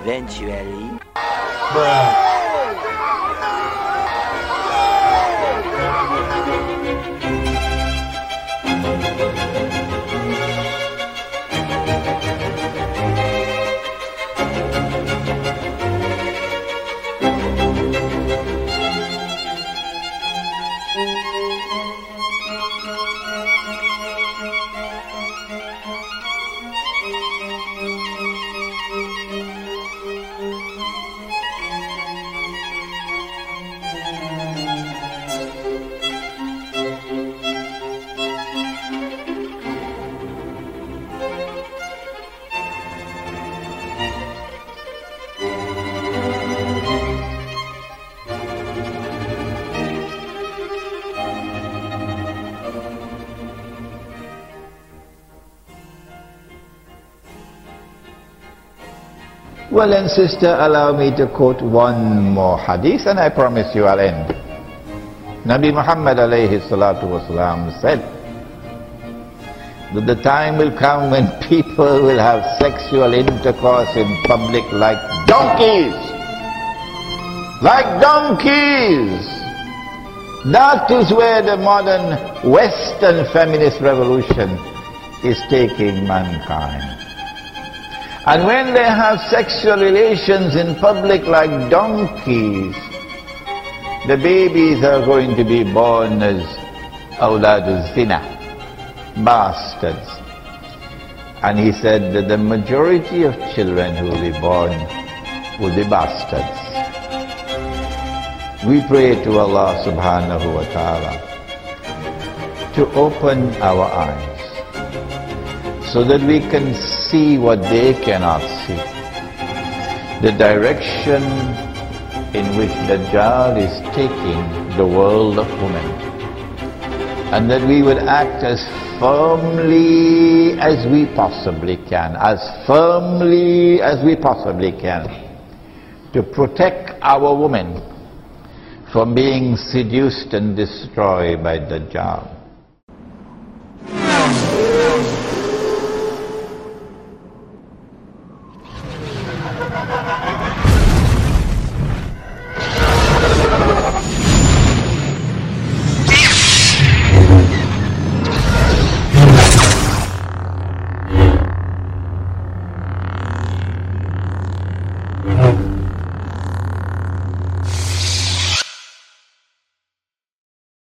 eventually. Well then, sister, allow me to quote one more hadith and I promise you I'll end. Nabi Muhammad alayhi salatu wasalam said that the time will come when people will have sexual intercourse in public like donkeys. Like donkeys! That is where the modern Western feminist revolution is taking mankind. And when they have sexual relations in public like donkeys, the babies are going to be born as awlad zina, bastards. And he said that the majority of children who will be born will be bastards. We pray to Allah subhanahu wa ta'ala to open our eyes so that we can see what they cannot see. The direction in which Dajjal is taking the world of women. And that we would act as firmly as we possibly can, as firmly as we possibly can, to protect our women from being seduced and destroyed by Dajjal.